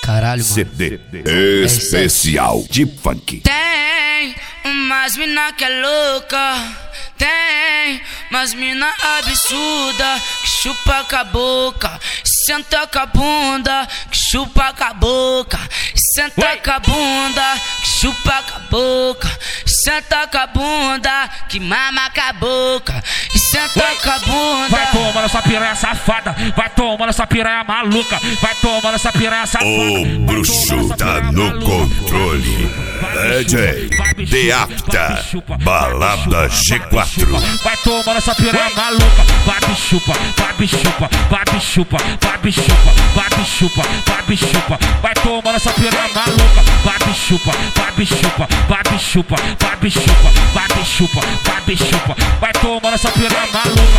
Caralho, mano. CD especial de funk. Tem umas mina que é louca, tem umas mina absurda que chupa com a boca, senta com a bunda, que chupa com a boca, senta com a bunda, que chupa com a boca, senta com a bunda, que mama com a boca, e senta com a bunda. Vai tomando essa piranha safada, vai tomando essa piranha maluca, vai tomando essa piranha safada. O bruxo tá no controle. DJ Deapta, balada G4. Vai tomando essa piranha maluca, vai bichupa, vai bichupa, vai bichupa, vai bichupa, vai bichupa, vai bichupa. Vai tomando essa piranha maluca, vai bichupa, vai bichupa, vai bichupa, vai bichupa, vai bichupa, vai bichupa. Vai tomando essa piranha maluca.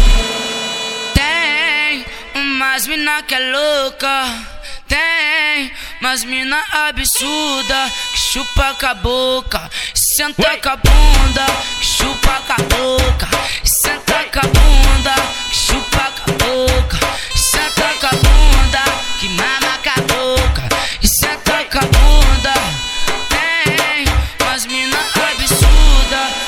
Tem umas mina que é louca, tem umas mina absurda que chupa com a boca, senta com a bunda, que chupa com a boca, senta com a bunda, que chupa com a boca, senta com a bunda, que mama com a boca, e senta com a bunda. Tem umas mina absurda.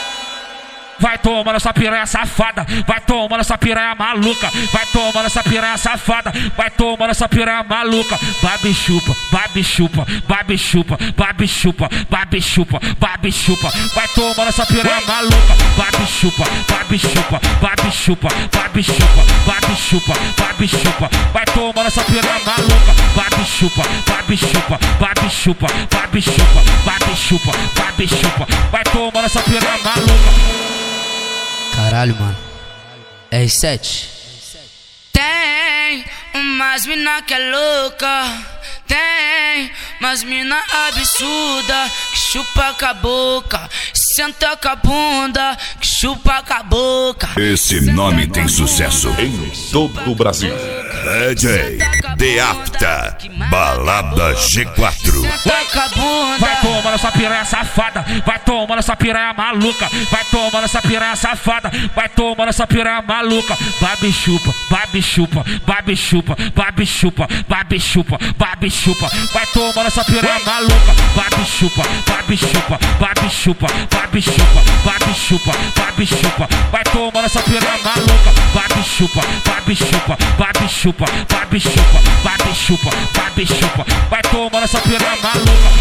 Vai tomando essa piranha safada, vai tomando essa piranha maluca, vai tomando essa piranha safada, vai tomando essa piranha maluca. Vai bichupa, vai bichupa, vai bichupa, vai bichupa, vai bichupa, vai bichupa. Vai tomando essa piranha maluca, vai bichupa, vai bichupa, vai bichupa, vai bichupa, vai bichupa, vai bichupa. Vai tomando essa piranha maluca, vai bichupa, vai bichupa, vai bichupa, vai bichupa, vai bichupa, vai bichupa. Vai tomando essa piranha maluca. Caralho, mano. R7. Tem umas mina que é louca, tem umas mina absurda que chupa com a boca, senta com a bunda, que chupa com a boca. Esse nome tem sucesso em todo o Brasil. DJ Deapta, balada G4. Vai tomando essa piranha safada, vai tomando essa piranha maluca, vai tomando essa piranha safada, vai tomando essa piranha maluca. Vai bichupa, vai bichupa, vai bichupa, vai bichupa, vai bichupa, vai bichupa. Vai tomando essa piranha maluca, vai bichupa, vai bichupa, vai bichupa, vai bichupa, vai bichupa, vai bichupa. Vai tomando essa piranha maluca, vai bichupa, vai bichupa, vai bichupa, vai bichupa, vai bichupa, vai bichupa. Vai tomando essa piranha maluca.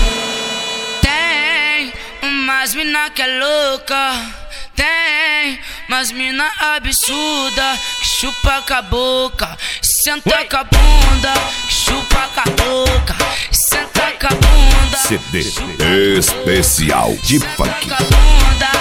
Tem umas mina que é louca, tem umas mina absurda que chupa com a boca, senta com a bunda, que chupa com a boca, senta com a bunda. CD especial de funk. Senta com a bunda.